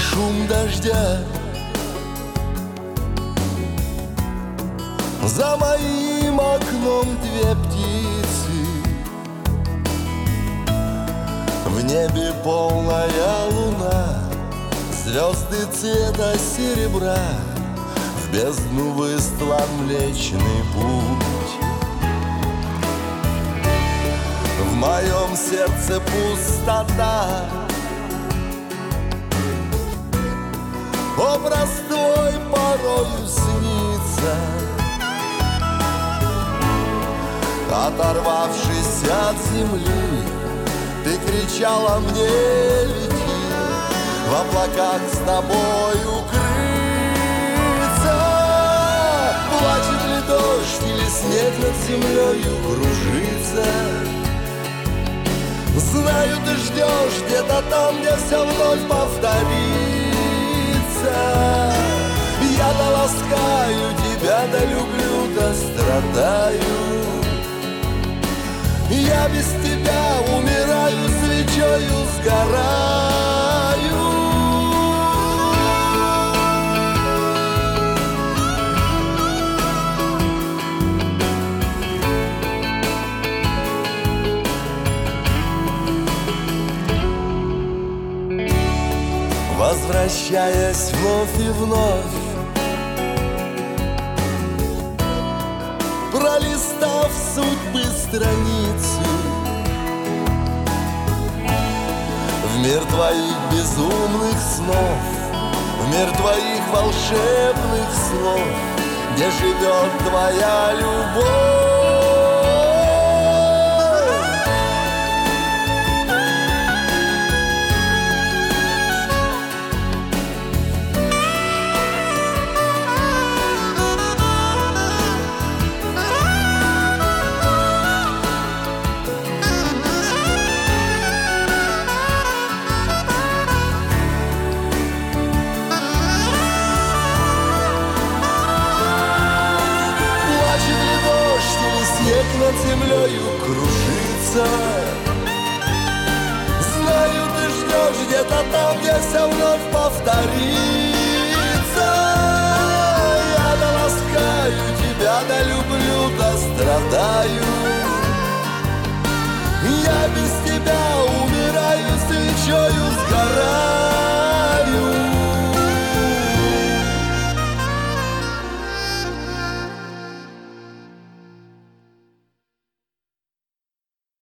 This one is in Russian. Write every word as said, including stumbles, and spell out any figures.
шум дождя. За моим окном две птицы, в небе полная луна, звезды цвета серебра, в бездну выстлан Млечный Путь. В моем сердце пустота, образ твой порою снится. Оторвавшись от земли, ты кричала мне: лети, в облаках с тобой укрыться. Плачет ли дождь или снег над землею кружится? Знаю, ты ждешь где-то там, где все вновь повторится. Я-то ласкаю тебя, да люблю, да страдаю. Я без тебя умираю, свечою сгораю. Возвращаясь вновь и вновь, пролистав судьбы страницу, в мир твоих безумных снов, в мир твоих волшебных слов, где живет твоя любовь. Над землею кружится. Знаю, ты ждешь где-то там, где все вновь повторится. Я да ласкаю тебя, да люблю, да страдаю.